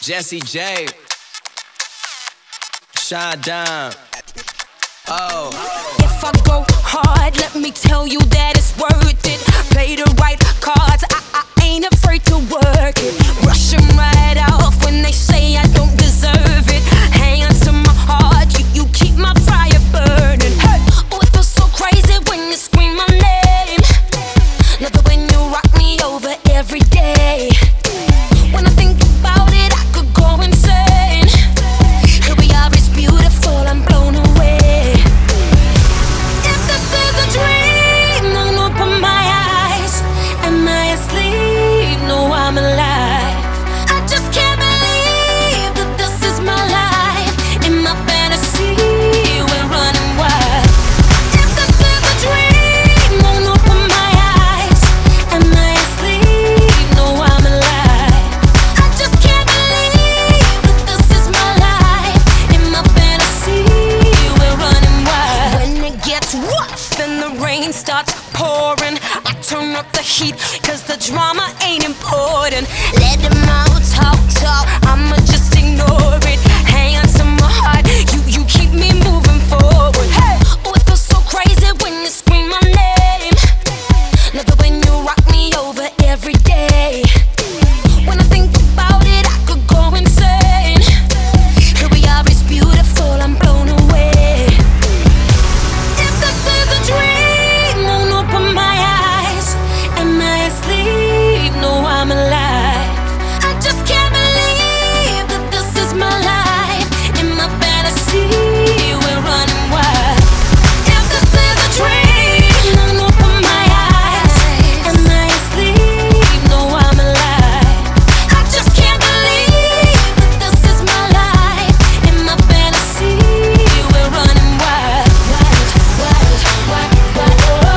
Jessie J, Shine Down. Oh. If I go hard, let me tell you that it's worth it. Play the right cards, I ain't afraid to work it. Brush them right off when they say I don't deserve it. Hang on to my heart, you keep my fire burning. Hey. Oh, it feels so crazy when you scream my name. Love it when you rock me over every day. When I think about it, I could go insane. Here we are, it's beautiful, I'm blown away. If this is a dream, don't open my eyes. Am I asleep? No, I'm alive. I just can't believe that this is my life. In my fantasy, we're running wild. If this is a dream, don't open my eyes. Am I asleep? No, I'm alive. I just can't believe that this is my life. In my fantasy, we're running wild. When it gets rough and the rain starts pouring, I turn up the heat, cause the drama ain't important. Let them all talk, I'ma just ignore it. Hang on to my heart, you keep me moving forward. Hey, oh, it feels so crazy when you scream my name. Love it when you rock me over every day. When I think about it, I could go insane. Here we are, it's beautiful, I'm blown away. If this is a dream, don't open my eyes. Am I asleep? No, I'm alive. I just can't believe that this is my life. In my fantasy, we're running wild. If this is a dream, don't open my eyes. Am I asleep? No, I'm alive. I just can't believe that this is my life. In my fantasy, we're running wild. Wild, wild, wild,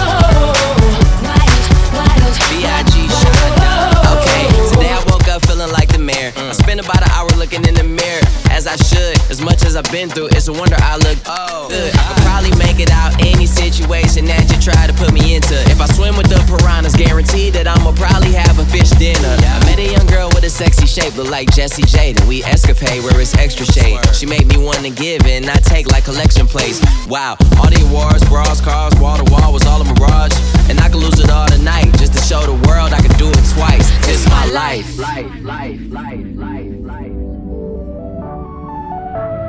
wild, B.I.G. Shine Down. Okay, today I woke up feeling like the mayor. I spent about an hour looking in the mirror, as I should. As much as I've been through, it's a wonder I look good. I could probably make it out any situation that you try to put me into. If I swim with the piranhas, guaranteed that I'ma probably have a fish dinner. I met a young girl with a sexy shape, look like Jessie J. Then we escapade where it's extra shade. She made me wanna give and not take like collection plates. Wow, all the awards, bras, cars, wall to wall was all a mirage. And I could lose it all tonight just to show the world I could do it twice. It's my life.